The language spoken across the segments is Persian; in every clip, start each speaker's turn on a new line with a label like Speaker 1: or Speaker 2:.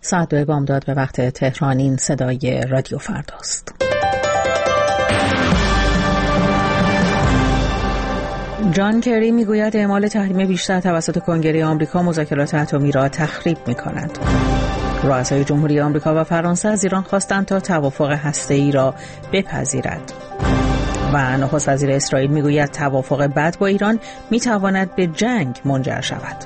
Speaker 1: ساعت 2 بامداد به وقت تهران. این صدای رادیو فرداست. جان کری میگوید اعمال تحریم بیشتر توسط کنگره آمریکا مذاکرات اتمی را تخریب می‌کند. رؤسای جمهوری آمریکا و فرانسه از ایران خواستند تا توافق هسته‌ای را بپذیرد. و نخست وزیر اسرائیل میگوید توافق بد با ایران میتواند به جنگ منجر شود.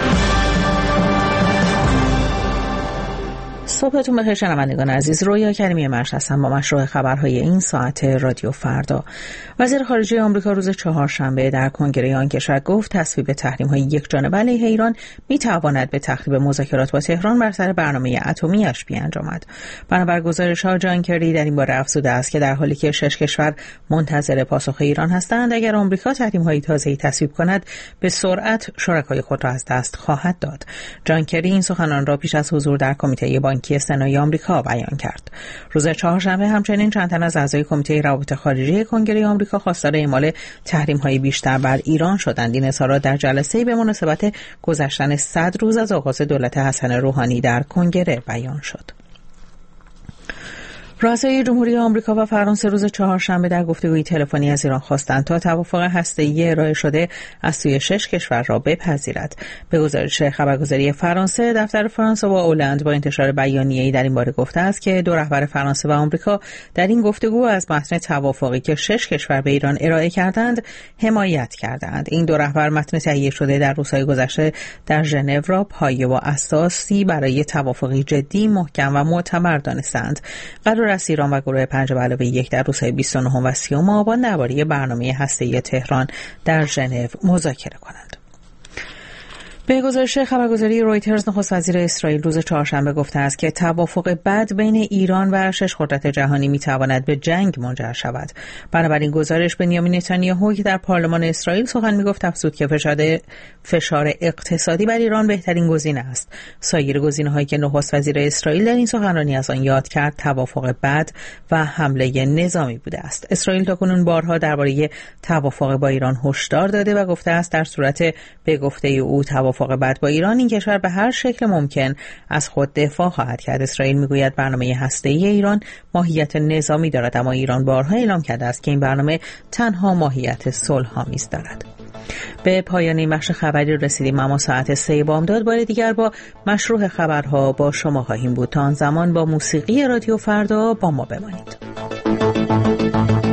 Speaker 1: صبحتون بخیر شنوندگان عزیز. رویا کریمی مرش هستم با مشروع خبرهای این ساعت رادیو فردا. وزیر خارجه آمریکا روز چهارشنبه در کنگره آن کشور گفت تصویب تحریم‌های یکجانبه علیه ایران می‌تواند به تخریب مذاکرات با تهران بر سر برنامه اتمی‌اش بیانجامد. بنابر گزارش‌ها جان کری در این باره افزوده است که در حالی که 6 کشور منتظر پاسخ ایران هستند، اگر آمریکا تحریم‌های تازه‌ای تصویب کند به سرعت شرکای خود را از دست خواهد داد. جان کری این سخنان را پیش از حضور در کمیته بانکی سنای آمریکا بیان کرد. روز چهارشنبه همچنین چند تن از اعضای کمیته روابط خارجه کنگره آمریکا خواستار اعمال تحریم‌های بیشتر بر ایران شدند. این اظهارات در جلسه‌ای به مناسبت گذشتن 100 روز از آغاز دولت حسن روحانی در کنگره بیان شد. رؤسای جمهوری آمریکا و فرانسه روز چهارشنبه در گفتگوی تلفنی از ایران خواستند تا توافق هسته‌ای ارائه شده از سوی 6 کشور را بپذیرد. به گزارش خبرگزاری فرانسه، دفتر فرانسه و اولند با انتشار بیانیه‌ای در این باره گفته است که دو رهبر فرانسه و آمریکا در این گفتگو از متن توافقی که 6 کشور به ایران ارائه کردند حمایت کردند. این دو رهبر متن تهیه شده در روزهای گذشته در ژنو را پایه و اساسی برای توافقی جدی، محکم و معتبر دانستند. قرار است ایران و گروه 5+1 در روزهای 29 و 30 آبان درباره برنامه هسته‌ای تهران در ژنو مذاکره کنند. به گزارش خبرگزاری رویترز، نخست وزیر اسرائیل روز چهارشنبه گفته است که توافق بد بین ایران و 6 قدرت جهانی میتواند به جنگ منجر شود. بنابراین گزارش بنیامین نتانیاهو که در پارلمان اسرائیل سخن میگفت افزود که فشار اقتصادی بر ایران بهترین گزینه است. سایر گزینه‌هایی که نخست وزیر اسرائیل در این سخنرانی از آن یاد کرد توافق بد و حمله نظامی بوده است. اسرائیل تاکنون بارها درباره توافق با ایران هشدار داده و گفته است در صورت به گفته او توافق بد با ایران، این کشور به هر شکل ممکن از خود دفاع خواهد کرد. اسرائیل میگوید برنامه هسته‌ای ایران ماهیت نظامی دارد، اما ایران بارها اعلام کرده است که این برنامه تنها ماهیت صلح‌آمیز دارد. به پایان این بخش خبری رسیدیم، اما ساعت 3 بامداد بار دیگر با مشروع خبرها با شما خواهیم بود. تا آن زمان با موسیقی رادیو فردا با ما بمانید.